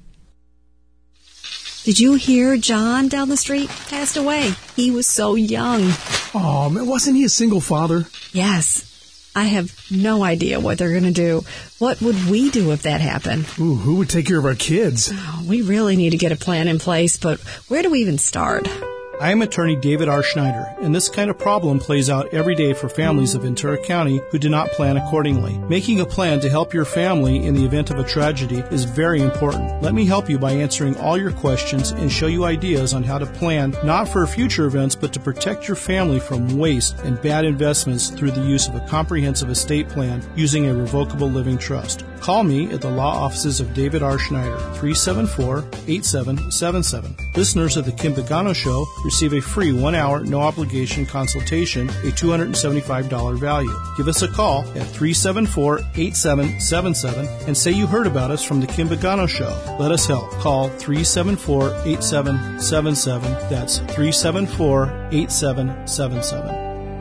Did you hear John down the street passed away? He was so young. Oh, man, wasn't he a single father? Yes. I have no idea what they're going to do. What would we do if that happened? Ooh, who would take care of our kids? Oh, we really need to get a plan in place, but where do we even start? I am attorney David R. Schneider, and this kind of problem plays out every day for families of Ventura County who do not plan accordingly. Making a plan to help your family in the event of a tragedy is very important. Let me help you by answering all your questions and show you ideas on how to plan not for future events, but to protect your family from waste and bad investments through the use of a comprehensive estate plan using a revocable living trust. Call me at the law offices of David R. Schneider, 374-8777. Listeners of the Kim Pagano Show receive a free 1-hour, no-obligation consultation, a $275 value. Give us a call at 374-8777 and say you heard about us from the Kim Pagano Show. Let us help. Call 374-8777. That's 374-8777.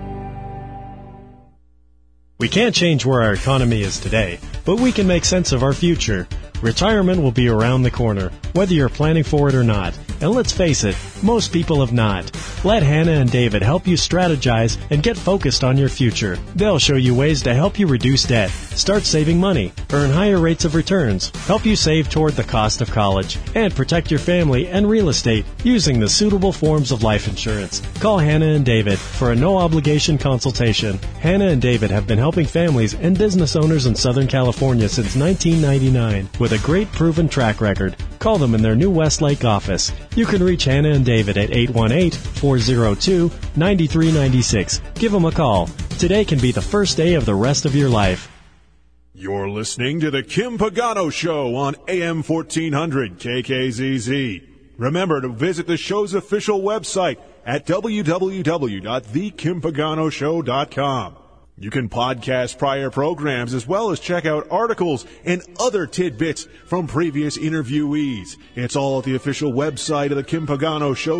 We can't change where our economy is today, but we can make sense of our future. Retirement will be around the corner, whether you're planning for it or not. And let's face it, most people have not. Let Hannah and David help you strategize and get focused on your future. They'll show you ways to help you reduce debt, start saving money, earn higher rates of returns, help you save toward the cost of college, and protect your family and real estate using the suitable forms of life insurance. Call Hannah and David for a no-obligation consultation. Hannah and David have been helping families and business owners in Southern California since 1999 with a great proven track record. Call them in their new Westlake office. You can reach Hannah and David at 818-402-9396. Give them a call. Today can be the first day of the rest of your life. You're listening to the Kim Pagano Show on AM 1400 KKZZ. Remember to visit the show's official website at www.thekimpaganoshow.com. You can podcast prior programs as well as check out articles and other tidbits from previous interviewees. It's all at the official website of the Kim Pagano Show,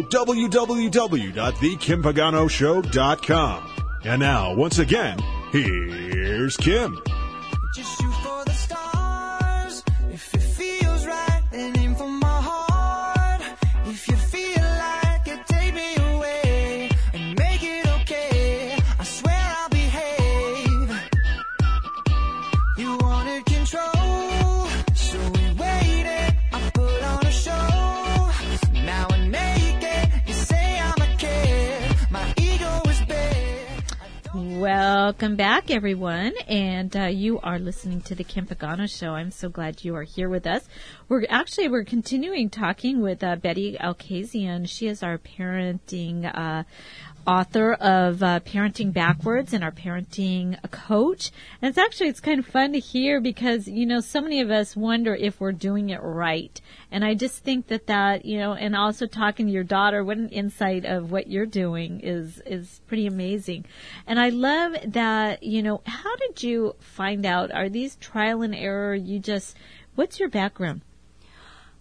www.thekimpaganoshow.com. And now, once again, here's Kim. Just shoot for the stars. If it feels right, then aim for my heart. If you feel like it, take me away and make it okay. I swear I'll behave. You wanted control, so we waited. I put on a show. Now I make it. You say I'm a kid. My ego is big. Welcome back, everyone, and you are listening to the Kim Pagano Show. I'm so glad you are here with us. We're continuing talking with Betty Alkazian. She is our parenting author of Parenting Backwards and our parenting coach. And it's kind of fun to hear because, so many of us wonder if we're doing it right. And I just think that, and also talking to your daughter, what an insight of what you're doing is pretty amazing. And I love that, how did you find out? Are these trial and error? What's your background?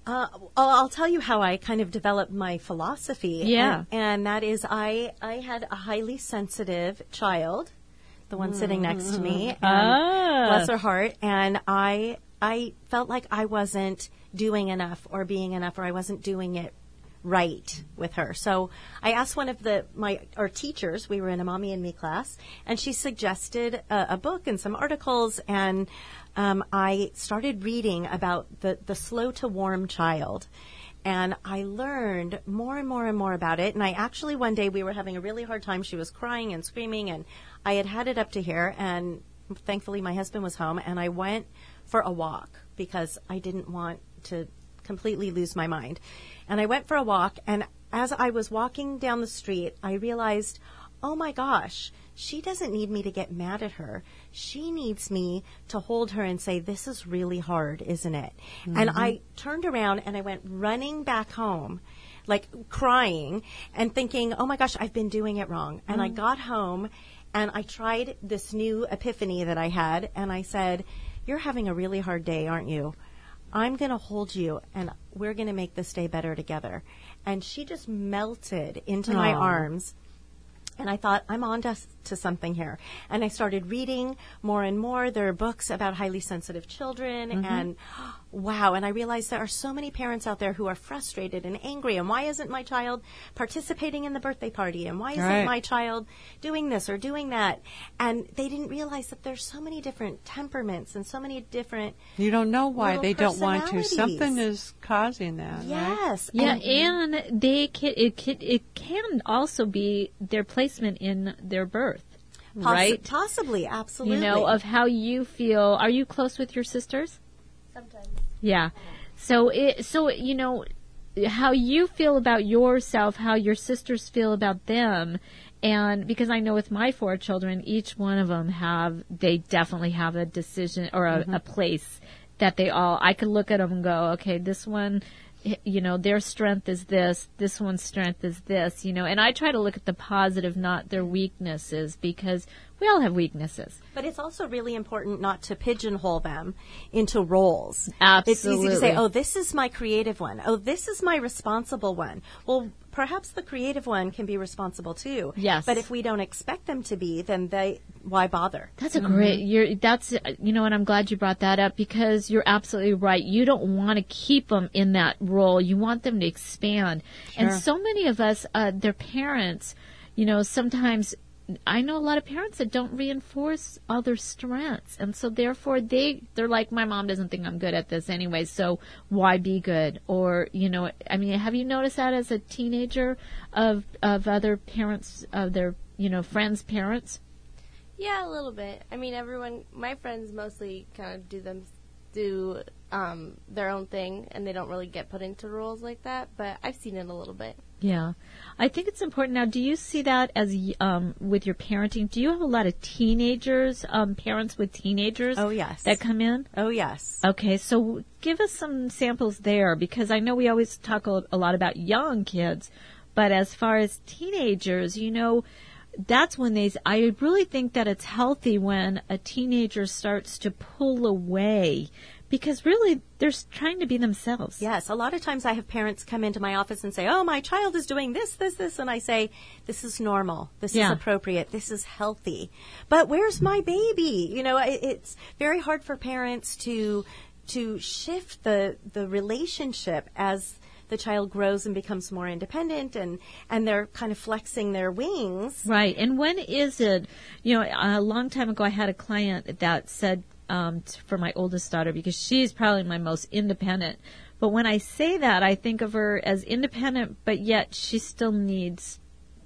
I'll tell you how I kind of developed my philosophy. Yeah. And that is I had a highly sensitive child, the one sitting next to me. And bless her heart. And I felt like I wasn't doing enough or being enough, or I wasn't doing it right with her. So I asked one of our teachers, we were in a Mommy and Me class, and she suggested a book and some articles, and I started reading about the slow to warm child. And I learned more and more and more about it. And I actually, one day, we were having a really hard time. She was crying and screaming, and I had it up to here, and thankfully my husband was home, and I went for a walk because I didn't want to completely lose my mind. And I went for a walk, and as I was walking down the street, I realized, oh my gosh, she doesn't need me to get mad at her. She needs me to hold her and say, this is really hard, isn't it? Mm-hmm. And I turned around and I went running back home, like crying and thinking, oh my gosh, I've been doing it wrong. And I got home and I tried this new epiphany that I had, and I said, you're having a really hard day, aren't you? I'm going to hold you, and we're going to make this day better together. And she just melted into my arms. And I thought, I'm on to something here. And I started reading more and more. There are books about highly sensitive children. And wow. And I realized there are so many parents out there who are frustrated and angry. And why isn't my child participating in the birthday party? And why isn't my child doing this or doing that? And they didn't realize that there's so many different temperaments and so many different You don't know why they don't want to. Something is causing that. Yes. Right? Yeah, and it can also be their placement in their birth. Right? Possibly, absolutely. You know, of how you feel. Are you close with your sisters? Sometimes. Yeah. So you know, how you feel about yourself, how your sisters feel about them. And because I know with my 4 children, each one of them they definitely have a decision or a place that I could look at them and go, okay, this one, you know, their strength is this one's strength is this, you know, and I try to look at the positive, not their weaknesses, because we all have weaknesses. But it's also really important not to pigeonhole them into roles. Absolutely. It's easy to say, oh, this is my creative one. Oh, this is my responsible one. Well, perhaps the creative one can be responsible too. Yes. But if we don't expect them to be, then why bother? That's a great, you know, and I'm glad you brought that up, because you're absolutely right. You don't want to keep them in that role. You want them to expand. Sure. And so many of us, their parents, you know, sometimes I know a lot of parents that don't reinforce all their strengths. And so therefore they're like, my mom doesn't think I'm good at this anyway, so why be good? Or, you know, I mean, have you noticed that as a teenager of other parents, of their, you know, friends' parents? Yeah, a little bit. I mean, my friends mostly kind of do their own thing, and they don't really get put into roles like that, but I've seen it a little bit. Yeah. I think it's important. Now, do you see that as with your parenting? Do you have a lot of teenagers, parents with teenagers? Oh, yes. That come in? Oh, yes. Okay, so give us some samples there, because I know we always talk a lot about young kids, but as far as teenagers, you know, that's when I really think that it's healthy when a teenager starts to pull away, because really they're trying to be themselves. Yes, a lot of times I have parents come into my office and say, oh, my child is doing this, and I say, this is normal, this is appropriate, this is healthy. But where's my baby? You know, it's very hard for parents to shift the relationship as the child grows and becomes more independent, and they're kind of flexing their wings. Right. And when is it, you know, a long time ago I had a client that said, for my oldest daughter, because she's probably my most independent. But when I say that, I think of her as independent, but yet she still needs.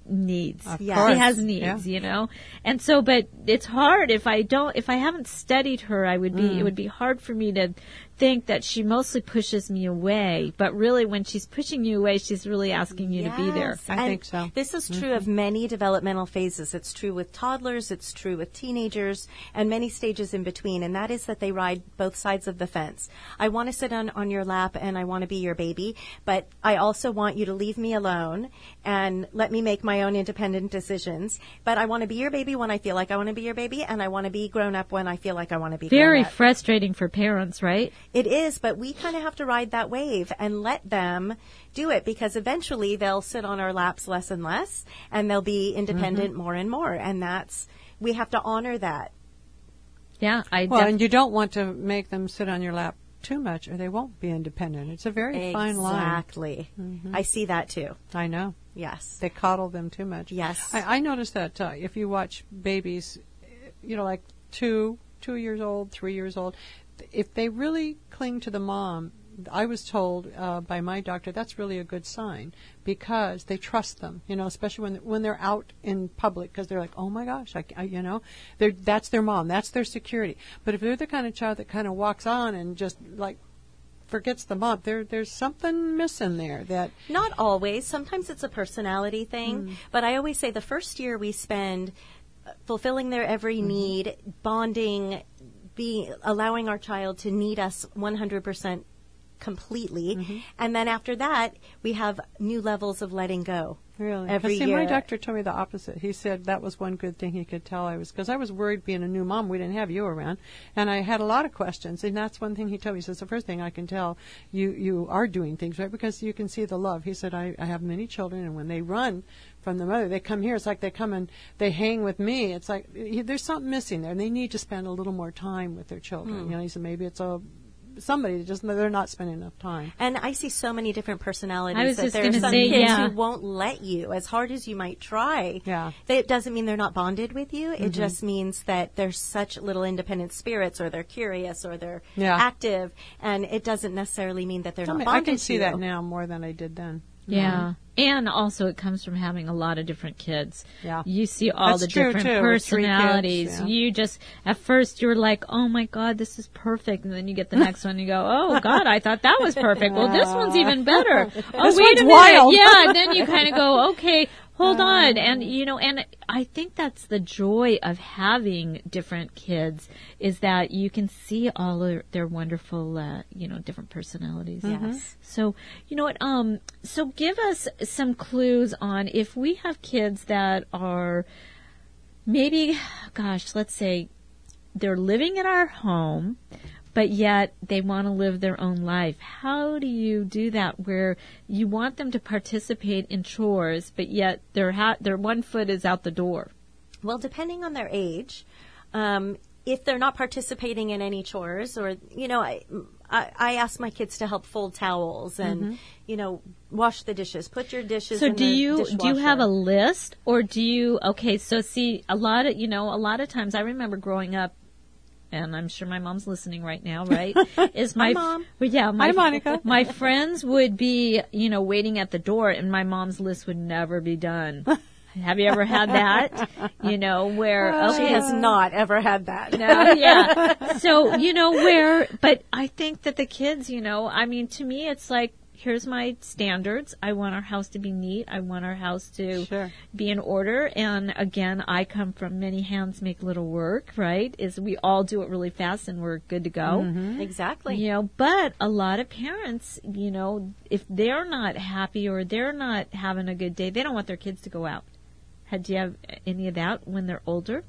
Of She course. has needs, you know. And so, but it's hard if I haven't studied her, it would be hard for me to think that she mostly pushes me away, but really when she's pushing you away, she's really asking you to be there. I think so. This is true of many developmental phases. It's true with toddlers, it's true with teenagers, and many stages in between, and that is that they ride both sides of the fence. I want to sit on your lap and I want to be your baby, but I also want you to leave me alone and let me make my own independent decisions. But I want to be your baby when I feel like I want to be your baby, and I want to be grown up when I feel like I want to be grown up. Very frustrating for parents, right? It is, but we kind of have to ride that wave and let them do it, because eventually they'll sit on our laps less and less, and they'll be independent more and more. And we have to honor that. Yeah, and you don't want to make them sit on your lap too much, or they won't be independent. It's a very fine line. Exactly. I see that too. I know. Yes. They coddle them too much. Yes. I noticed that if you watch babies, like 2 years old, 3 years old, if they really cling to the mom, I was told by my doctor that's really a good sign, because they trust them, especially when they're out in public, because they're like, oh my gosh, that's their mom, that's their security. But if they're the kind of child that kind of walks on and just like forgets the mom, there's something missing there. That not always. Sometimes it's a personality thing. But I always say the first year we spend fulfilling their every need, bonding, allowing our child to need us 100% completely, and then after that we have new levels of letting go. Really? Every year. My doctor told me the opposite. He said that was one good thing he could tell because I was worried being a new mom. We didn't have you around, and I had a lot of questions, and that's one thing he told me. He says, the first thing I can tell, you are doing things right, because you can see the love. He said, I have many children, and when they run from the mother, they come here. It's like they come and they hang with me. It's like there's something missing there, and they need to spend a little more time with their children. He said maybe it's somebody just they're not spending enough time. And I see so many different personalities. I was that just there are some say, kids who won't let you, as hard as you might try. Yeah, it doesn't mean they're not bonded with you. It just means that they're such little independent spirits, or they're curious, or they're active, and it doesn't necessarily mean that they're not bonded. I can see to that you. now more than I did then. Yeah. And also it comes from having a lot of different kids. Yeah. You see all That's the true, different too, personalities. 3 kids, yeah. You just, at first you're like, oh my God, this is perfect. And then you get the next one and you go, oh God, I thought that was perfect. Well, this one's even better. Oh, wait a minute. Wild. Yeah. And then you kind of go, okay, hold on. And, and I think that's the joy of having different kids, is that you can see all of their wonderful, different personalities. Yes. So, you know what, so give us some clues on if we have kids that are maybe, let's say they're living in our home, but yet they want to live their own life. How do you do that, where you want them to participate in chores, but yet their one foot is out the door? Well, depending on their age, if they're not participating in any chores, or, I ask my kids to help fold towels and, wash the dishes, put your dishes in the dishwasher. Do you have a list, or do you, a lot of times I remember growing up, and I'm sure my mom's listening right now, right? Is my Hi, Mom. Yeah, Hi, Monica. My friends would be, waiting at the door, and my mom's list would never be done. Have you ever had that? Where she has not ever had that. No, yeah. So, but I think that the kids, to me it's like, here's my standards. I want our house to be neat. I want our house to be in order. And again, I come from many hands make little work, right? Is we all do it really fast and we're good to go. Mm-hmm. Exactly. But a lot of parents, if they're not happy or they're not having a good day, they don't want their kids to go out. Do you have any of that when they're older?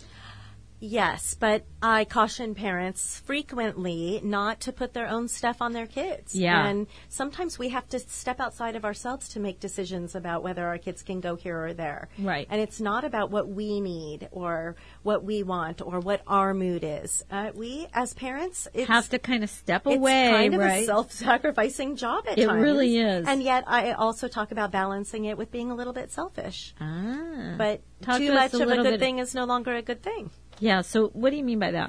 Yes, but I caution parents frequently not to put their own stuff on their kids. Yeah. And sometimes we have to step outside of ourselves to make decisions about whether our kids can go here or there. Right. And it's not about what we need or what we want or what our mood is. We, as parents, have to kind of step away, it's kind of right? a self-sacrificing job at times. It really is. And yet I also talk about balancing it with being a little bit selfish. Ah. But Talk too much of a good thing is no longer a good thing. Yeah, so what do you mean by that?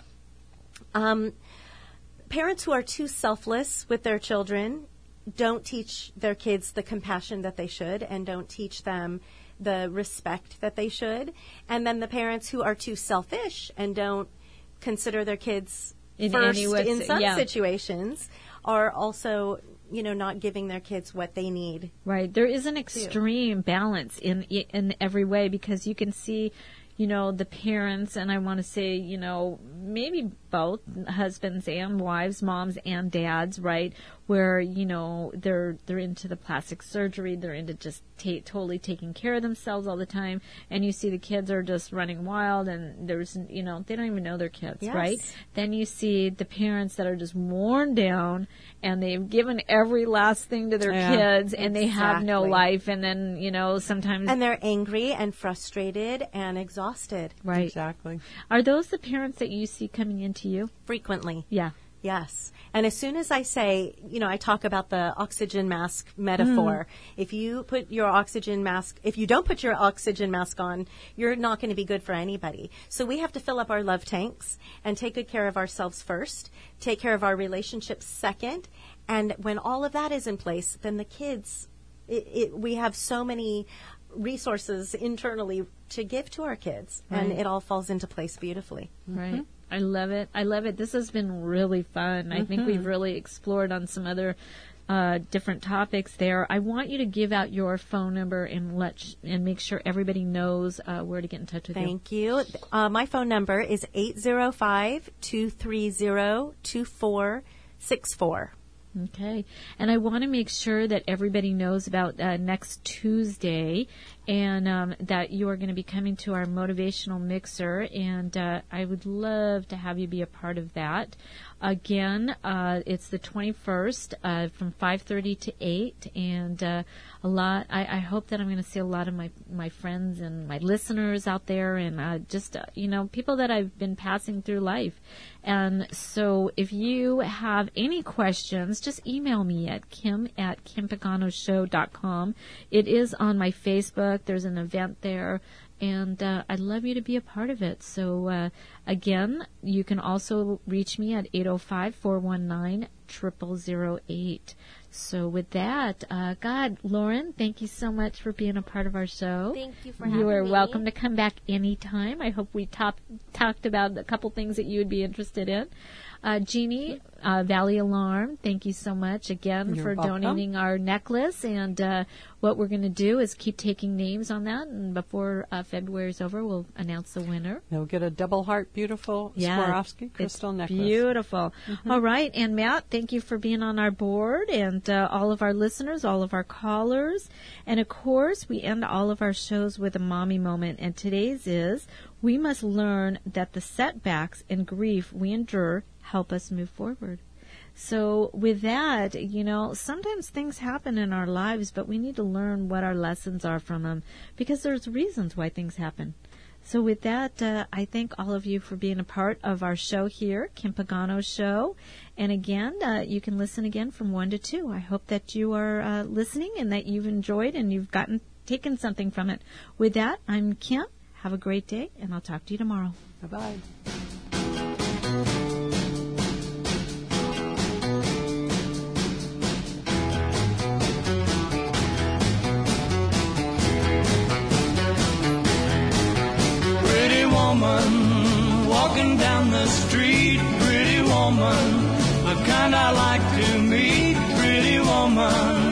Parents who are too selfless with their children don't teach their kids the compassion that they should, and don't teach them the respect that they should. And then the parents who are too selfish and don't consider their kids first in some situations are also, not giving their kids what they need. Right. There is an extreme balance in every way, because you can see the parents, and I want to say, maybe both husbands and wives, moms and dads, right, where, they're into the plastic surgery, they're into just totally taking care of themselves all the time, and you see the kids are just running wild, and there's, they don't even know their kids, Yes. right? Then you see the parents that are just worn down, and they've given every last thing to their kids, and they have no Exactly. life, and then, sometimes... And they're angry and frustrated and exhausted. Right. Exactly. Are those the parents that you see coming into you? Frequently. Yeah. Yes. And as soon as I say, I talk about the oxygen mask metaphor. If you don't put your oxygen mask on, you're not going to be good for anybody. So we have to fill up our love tanks and take good care of ourselves first, take care of our relationships second. And when all of that is in place, then the kids, we have so many resources internally to give to our kids, and Right. it all falls into place beautifully. Right. I love it. I love it. This has been really fun. I think we've really explored on some other different topics there. I want you to give out your phone number and make sure everybody knows where to get in touch with you. Thank you. My phone number is 805-230-2464. Okay. And I want to make sure that everybody knows about next Tuesday, and that you are going to be coming to our motivational mixer, and I would love to have you be a part of that. Again, it's the 21st from 5:30 to 8, and I hope that I'm going to see a lot of my friends and my listeners out there, and just people that I've been passing through life. And so if you have any questions, just email me at kim@kimpaganoshow.com. It is on my Facebook. There's an event there, and I'd love you to be a part of it. So again, you can also reach me at 805-419-0008. So with that, Lauren, thank you so much for being a part of our show. Thank you for having me. You are welcome to come back anytime. I hope we talked about a couple things that you would be interested in. Jeannie, Valley Alarm, thank you so much again for donating our necklace. And what we're going to do is keep taking names on that. And before February is over, we'll announce the winner. They'll get a double heart, beautiful Swarovski crystal necklace. Beautiful. All right. And Matt, thank you for being on our board, and all of our listeners, all of our callers. And of course, we end all of our shows with a mommy moment. And today's is, we must learn that the setbacks and grief we endure help us move forward. So with that, sometimes things happen in our lives, but we need to learn what our lessons are from them, because there's reasons why things happen. So with that, I thank all of you for being a part of our show here, Kim Pagano Show. And again, you can listen again from 1 to 2. I hope that you are listening and that you've enjoyed and you've taken something from it. With that, I'm Kim. Have a great day, and I'll talk to you tomorrow. Bye-bye. Pretty woman walking down the street. Pretty woman, the kind I like to meet. Pretty woman.